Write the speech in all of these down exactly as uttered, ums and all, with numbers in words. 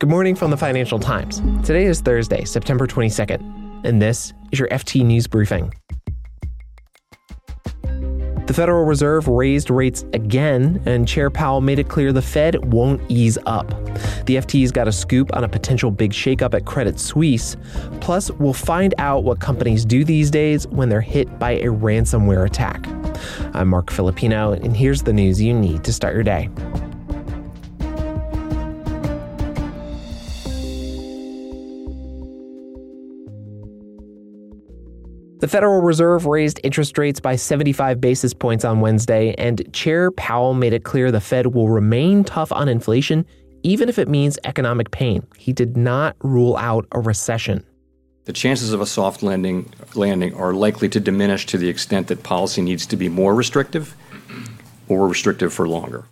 Good morning from the Financial Times. Today is Thursday, September twenty-second, and this is your F T News Briefing. The Federal Reserve raised rates again, and Chair Powell made it clear the Fed won't ease up. The F T's got a scoop on a potential big shakeup at Credit Suisse. Plus, we'll find out what companies do these days when they're hit by a ransomware attack. I'm Mark Filipino, and here's the news you need to start your day. The Federal Reserve raised interest rates by seventy-five basis points on Wednesday, and Chair Powell made it clear the Fed will remain tough on inflation, even if it means economic pain. He did not rule out a recession. The chances of a soft landing, landing are likely to diminish to the extent that policy needs to be more restrictive or restrictive for longer.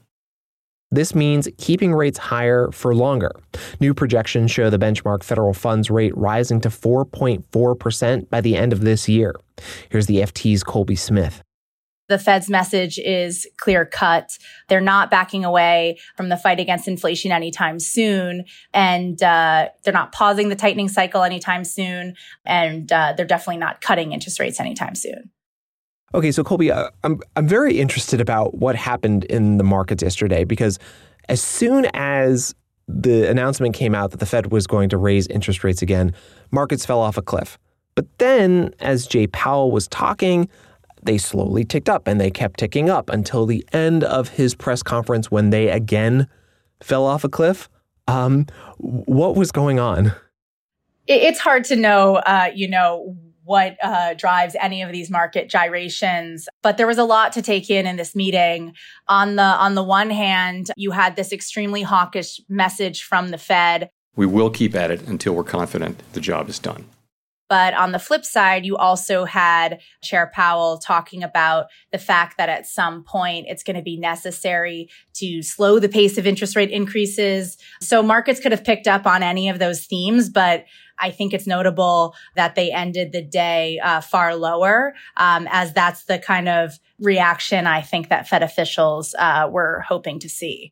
This means keeping rates higher for longer. New projections show the benchmark federal funds rate rising to four point four percent by the end of this year. Here's the F T's Colby Smith. The Fed's message is clear cut. They're not backing away from the fight against inflation anytime soon. And uh, they're not pausing the tightening cycle anytime soon. And uh, they're definitely not cutting interest rates anytime soon. Okay, so Colby, uh, I'm I'm very interested about what happened in the markets yesterday, because as soon as the announcement came out that the Fed was going to raise interest rates again, markets fell off a cliff. But then, as Jay Powell was talking, they slowly ticked up, and they kept ticking up until the end of his press conference when they again fell off a cliff. Um, what was going on? It's hard to know, uh, you know, what uh, drives any of these market gyrations. But there was a lot to take in in this meeting. On the on the one hand, you had this extremely hawkish message from the Fed. We will keep at it until we're confident the job is done. But on the flip side, you also had Chair Powell talking about the fact that at some point it's going to be necessary to slow the pace of interest rate increases. So markets could have picked up on any of those themes, but I think it's notable that they ended the day uh, far lower, um, as that's the kind of reaction I think that Fed officials uh, were hoping to see.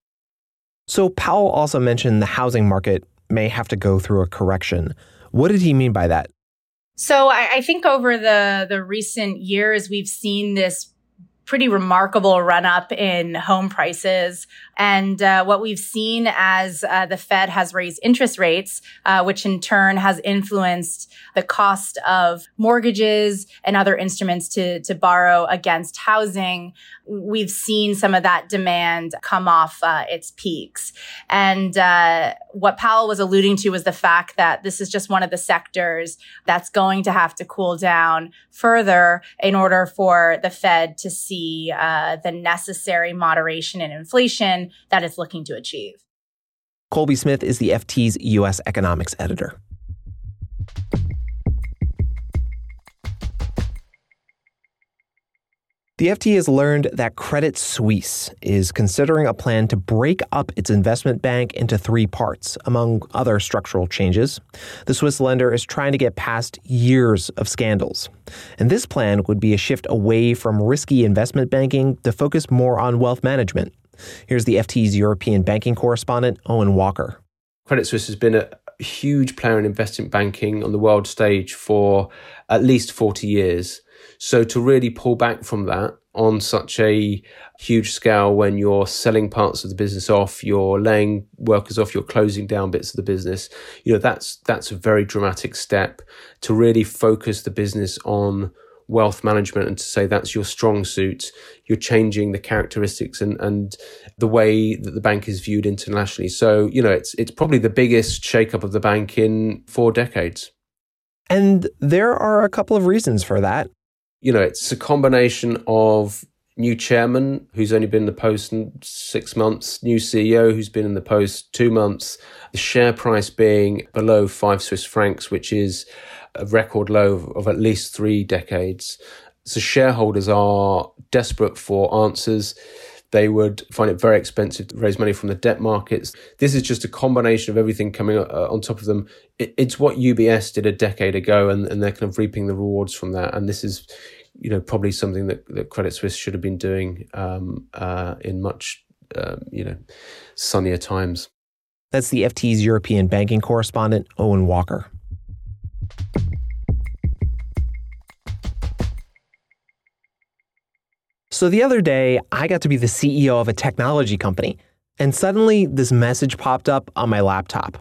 So Powell also mentioned the housing market may have to go through a correction. What did he mean by that? So I, I think over the, the recent years, we've seen this pretty remarkable run up in home prices. And uh, what we've seen as uh, the Fed has raised interest rates, uh, which in turn has influenced the cost of mortgages and other instruments to, to borrow against housing, we've seen some of that demand come off uh, its peaks. And uh, what Powell was alluding to was the fact that this is just one of the sectors that's going to have to cool down further in order for the Fed to see uh, the necessary moderation in inflation that it's looking to achieve. Colby Smith is the F T's U S economics editor. The F T has learned that Credit Suisse is considering a plan to break up its investment bank into three parts, among other structural changes. The Swiss lender is trying to get past years of scandals. And this plan would be a shift away from risky investment banking to focus more on wealth management. Here's the F T's European banking correspondent, Owen Walker. Credit Suisse has been a huge player in investment banking on the world stage for at least forty years. So to really pull back from that on such a huge scale, when you're selling parts of the business off, you're laying workers off, you're closing down bits of the business, you know, that's that's a very dramatic step to really focus the business on wealth management and to say that's your strong suit. You're changing the characteristics and, and the way that the bank is viewed internationally. So, you know, it's it's probably the biggest shakeup of the bank in four decades. And there are a couple of reasons for that. You know, it's a combination of new chairman who's only been in the post six months, new C E O who's been in the post two months, the share price being below five Swiss francs, which is a record low of, of at least three decades. So shareholders are desperate for answers. They would find it very expensive to raise money from the debt markets. This is just a combination of everything coming uh, on top of them. It, it's what U B S did a decade ago, and, and they're kind of reaping the rewards from that. And this is, you know, probably something that, that Credit Suisse should have been doing um, uh, in much, um, you know, sunnier times. That's the F T's European banking correspondent, Owen Walker. So the other day, I got to be the C E O of a technology company, and suddenly this message popped up on my laptop.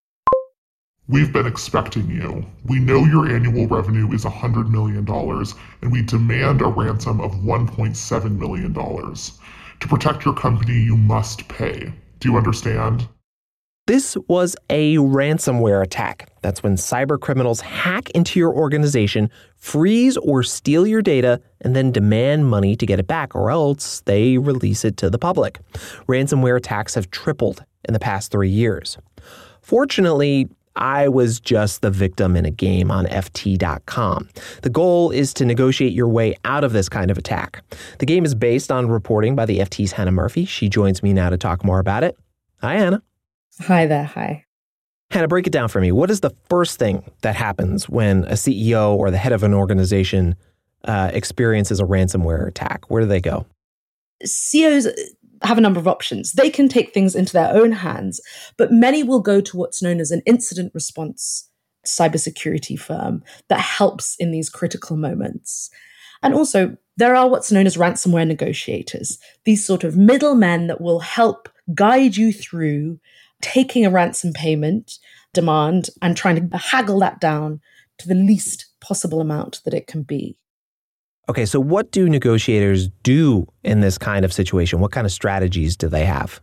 We've been expecting you. We know your annual revenue is one hundred million dollars, and we demand a ransom of one point seven million dollars. To protect your company, you must pay. Do you understand? This was a ransomware attack. That's when cyber criminals hack into your organization, freeze or steal your data, and then demand money to get it back, or else they release it to the public. Ransomware attacks have tripled in the past three years. Fortunately, I was just the victim in a game on F T dot com. The goal is to negotiate your way out of this kind of attack. The game is based on reporting by the F T's Hannah Murphy. She joins me now to talk more about it. Hi, Hannah. Hi there. Hi. Hannah, break it down for me. What is the first thing that happens when a C E O or the head of an organization uh, experiences a ransomware attack? Where do they go? C E Os have a number of options. They can take things into their own hands, but many will go to what's known as an incident response cybersecurity firm that helps in these critical moments. And also, there are what's known as ransomware negotiators, these sort of middlemen that will help guide you through taking a ransom payment demand and trying to haggle that down to the least possible amount that it can be. Okay, so what do negotiators do in this kind of situation? What kind of strategies do they have?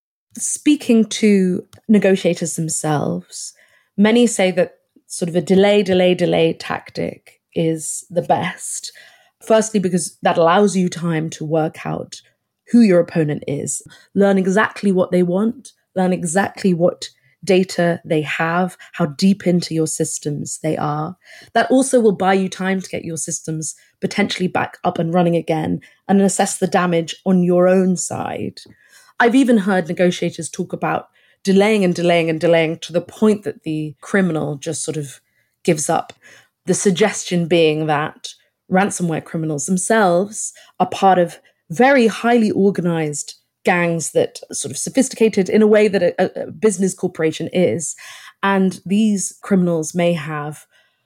Speaking to negotiators themselves, many say that sort of a delay, delay, delay tactic is the best. Firstly, because that allows you time to work out who your opponent is, learn exactly what they want, learn exactly what data they have, how deep into your systems they are. That also will buy you time to get your systems potentially back up and running again and assess the damage on your own side. I've even heard negotiators talk about delaying and delaying and delaying to the point that the criminal just sort of gives up. The suggestion being that ransomware criminals themselves are part of very highly organized gangs that are sort of sophisticated in a way that a, a business corporation is. And these criminals may have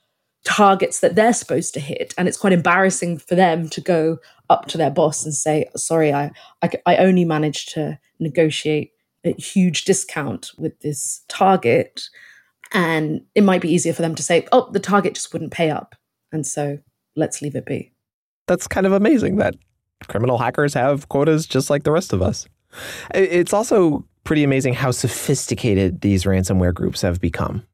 targets that they're supposed to hit. And it's quite embarrassing for them to go up to their boss and say, sorry, I, I, I only managed to negotiate a huge discount with this target. And it might be easier for them to say, oh, the target just wouldn't pay up. And so let's leave it be. That's kind of amazing that criminal hackers have quotas just like the rest of us. It's also pretty amazing how sophisticated these ransomware groups have become.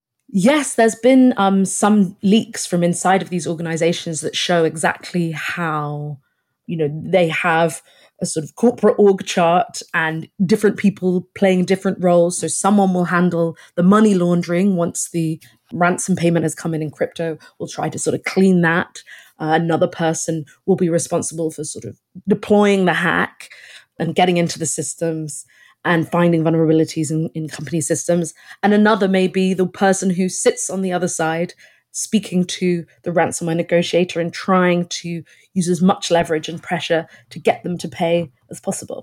Yes, there's been um, some leaks from inside of these organizations that show exactly how, you know, they have a sort of corporate org chart and different people playing different roles. So someone will handle the money laundering once the ransom payment has come in in crypto. We'll try to sort of clean that. Uh, another person will be responsible for sort of deploying the hack and getting into the systems and finding vulnerabilities in, in company systems. And another may be the person who sits on the other side speaking to the ransomware negotiator and trying to use as much leverage and pressure to get them to pay as possible.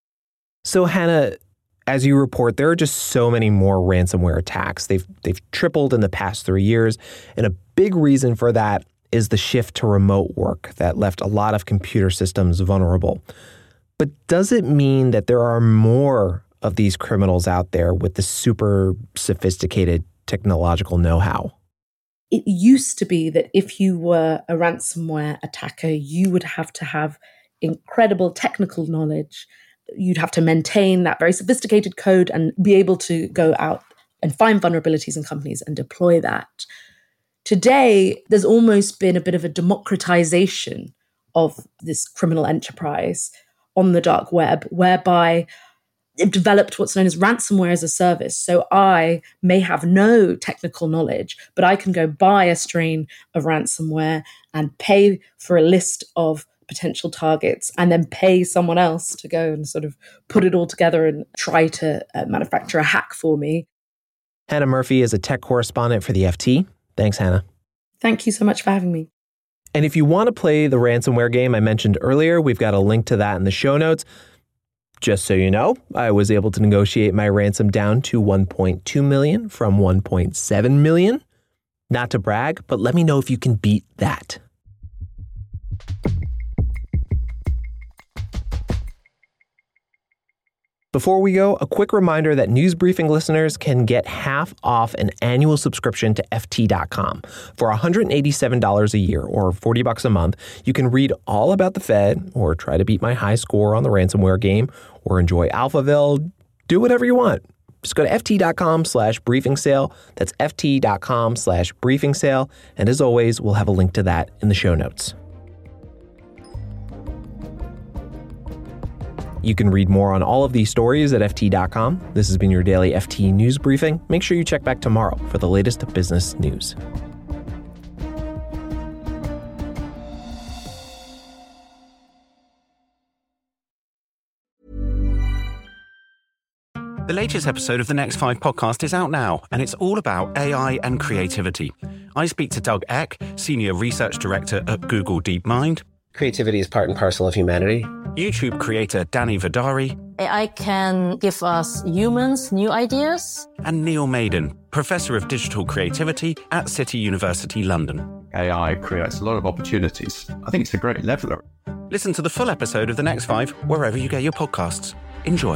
So Hannah, as you report, there are just so many more ransomware attacks. They've they've tripled in the past three years. And a big reason for that is the shift to remote work that left a lot of computer systems vulnerable. But does it mean that there are more of these criminals out there with the super sophisticated technological know-how? It used to be that if you were a ransomware attacker, you would have to have incredible technical knowledge. You'd have to maintain that very sophisticated code and be able to go out and find vulnerabilities in companies and deploy that. Today, there's almost been a bit of a democratization of this criminal enterprise on the dark web, whereby it developed what's known as ransomware as a service. So I may have no technical knowledge, but I can go buy a strain of ransomware and pay for a list of potential targets and then pay someone else to go and sort of put it all together and try to uh, manufacture a hack for me. Hannah Murphy is a tech correspondent for the F T. Thanks, Hannah. Thank you so much for having me. And if you want to play the ransomware game I mentioned earlier, we've got a link to that in the show notes. Just so you know, I was able to negotiate my ransom down to one point two million dollars from one point seven million dollars. Not to brag, but let me know if you can beat that. Before we go, a quick reminder that News Briefing listeners can get half off an annual subscription to F T dot com. For one hundred eighty-seven dollars a year, or forty bucks a month, you can read all about the Fed, or try to beat my high score on the ransomware game, or enjoy Alphaville. Do whatever you want. Just go to F T dot com slash briefing sale. That's F T dot com slash briefing sale. And as always, we'll have a link to that in the show notes. You can read more on all of these stories at F T dot com. This has been your daily F T News Briefing. Make sure you check back tomorrow for the latest business news. The latest episode of the Next Five podcast is out now, and it's all about A I and creativity. I speak to Doug Eck, Senior Research Director at Google DeepMind. Creativity is part and parcel of humanity. YouTube creator Danny Vidari. A I can give us humans new ideas. And Neil Maiden, Professor of Digital Creativity at City University London. A I creates a lot of opportunities. I think it's a great leveler. Listen to the full episode of The Next Five wherever you get your podcasts. Enjoy.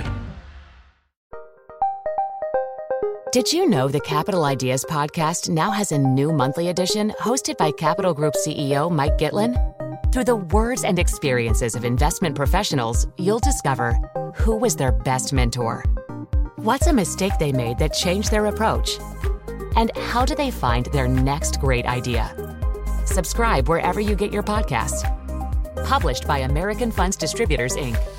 Did you know the Capital Ideas podcast now has a new monthly edition hosted by Capital Group C E O Mike Gitlin? Through the words and experiences of investment professionals, you'll discover who was their best mentor, what's a mistake they made that changed their approach, and how do they find their next great idea. Subscribe wherever you get your podcasts. Published by American Funds Distributors, Incorporated